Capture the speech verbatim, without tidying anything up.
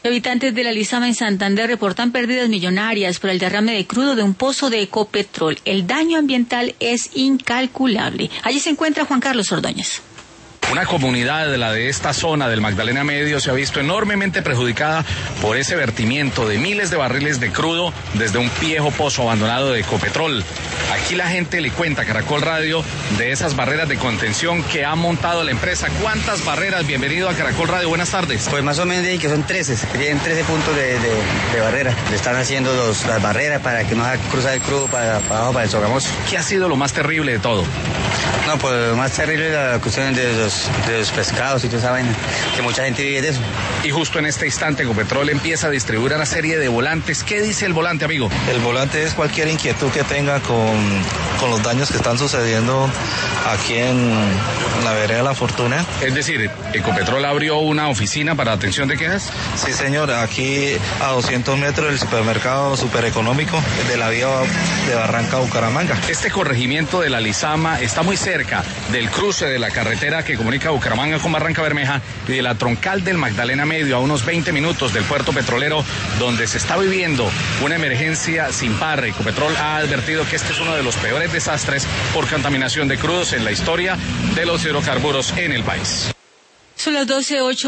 Habitantes de La Lizama en Santander reportan pérdidas millonarias por el derrame de crudo de un pozo de Ecopetrol. El daño ambiental es incalculable. Allí se encuentra Juan Carlos Ordóñez. Una comunidad de la de esta zona del Magdalena Medio se ha visto enormemente perjudicada por ese vertimiento de miles de barriles de crudo desde un viejo pozo abandonado de Ecopetrol. Aquí la gente le cuenta a Caracol Radio de esas barreras de contención que ha montado la empresa. ¿Cuántas barreras? Bienvenido a Caracol Radio, buenas tardes. Pues más o menos que son trece, tienen trece puntos de, de, de barrera. Le están haciendo los, las barreras para que no haga cruzar el crudo para, para abajo, para el Sogamoso. ¿Qué ha sido lo más terrible de todo? No, pues lo más terrible es la cuestión de los, de los pescados y toda esa vaina, que mucha gente vive de eso. Y justo en este instante Ecopetrol empieza a distribuir una serie de volantes. ¿Qué dice el volante, amigo? El volante es cualquier inquietud que tenga con, con los daños que están sucediendo aquí en la vereda La Fortuna. Es decir, ¿Ecopetrol abrió una oficina para atención de quejas? Sí, señor, aquí a doscientos metros del supermercado supereconómico de la vía de Barranca a Bucaramanga. Este corregimiento de La Lizama está muy cerca del cruce de la carretera que comunica Bucaramanga con Barranca Bermeja y de la troncal del Magdalena Medio, a unos veinte minutos del puerto petrolero, donde se está viviendo una emergencia sin par. Ecopetrol ha advertido que este es uno de los peores desastres por contaminación de crudos en la historia de los hidrocarburos en el país. Son las doce ocho.